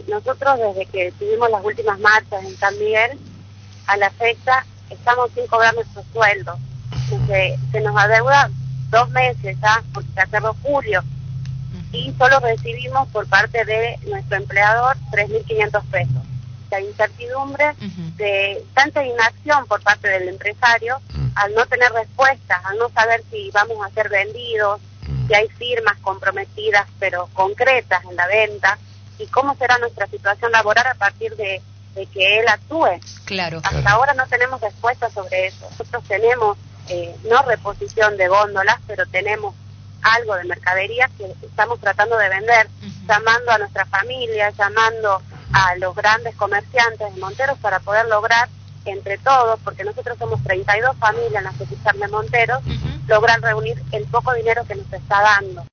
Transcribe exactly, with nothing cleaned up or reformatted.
nosotros desde que tuvimos las últimas marchas en San Miguel, a la fecha, estamos sin cobrar nuestro sueldo. Se, se nos adeuda dos meses ya, porque se cerró julio, y solo recibimos por parte de nuestro empleador tres mil quinientos pesos. La incertidumbre uh-huh. de tanta inacción por parte del empresario, uh-huh. al no tener respuestas, al no saber si vamos a ser vendidos, uh-huh. si hay firmas comprometidas pero concretas en la venta, y cómo será nuestra situación laboral a partir de, de que él actúe. Claro. Hasta claro. ahora no tenemos respuesta sobre eso. Nosotros tenemos, eh, no reposición de góndolas, pero tenemos algo de mercadería que estamos tratando de vender, uh-huh. llamando a nuestra familia, llamando a los grandes comerciantes de Monteros para poder lograr entre todos, porque nosotros somos treinta y dos familias en las que Pizarra de Monteros, uh-huh. lograr reunir el poco dinero que nos está dando.